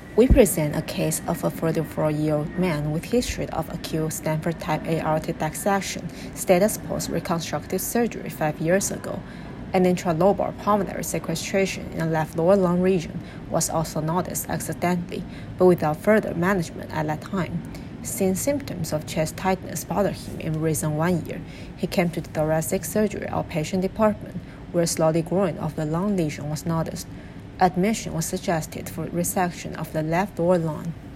We present a case of a 44-year-old man with history of acute Stanford type A aortic dissection, status post-reconstructive surgery 5 years ago. An intralobar pulmonary sequestration in the left lower lung region was also noticed accidentally, but without further management at that time. Since symptoms of chest tightness bothered him in recent 1 year, he came to the thoracic surgery outpatient department, where slowly growing of the lung lesion was noticed. Admission was suggested for resection of the left lower lung.